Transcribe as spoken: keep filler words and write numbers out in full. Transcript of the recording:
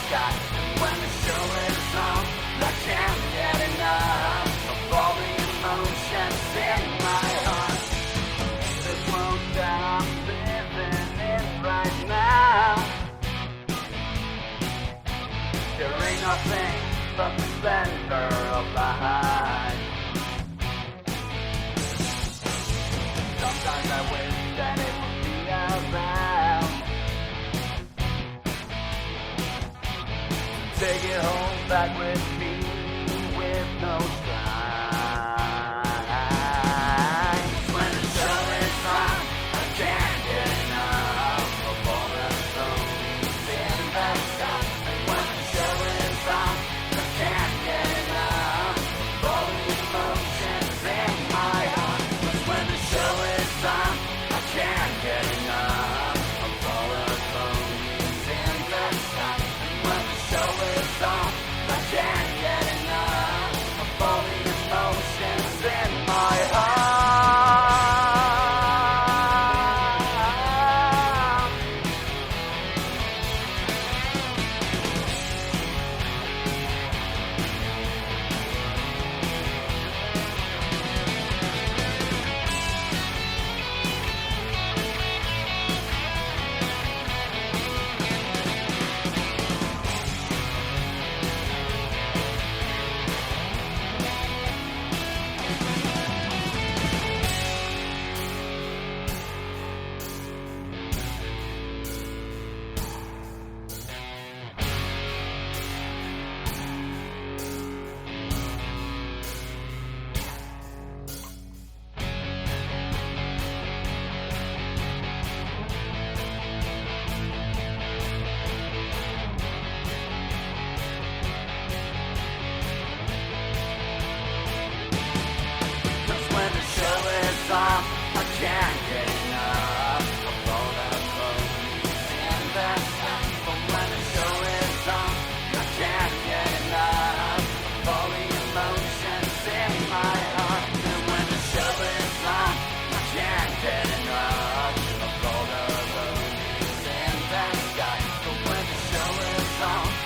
sky. And when the show is on, I can't get enough of all the emotions in my heart. This world that I'm living in right now, there ain't nothing but the splendor of life. Sometimes I wish that it would be around. Take it home back with me with no strife. When the show is on, I can't get enough of all the stories in the sky. And when the show is on, I can't get enough of all the emotions in my heart. When the show is on, I can't get enough of all the stories in the sky. And when the show is on, I can't get enough of all the emotions in my heart. I can't get enough of all the stories in the sky. But when the show is on, I can't get enough of all the emotions in my heart. And when the show is on, I can't get enough of all the stories in the sky. But when the show is on,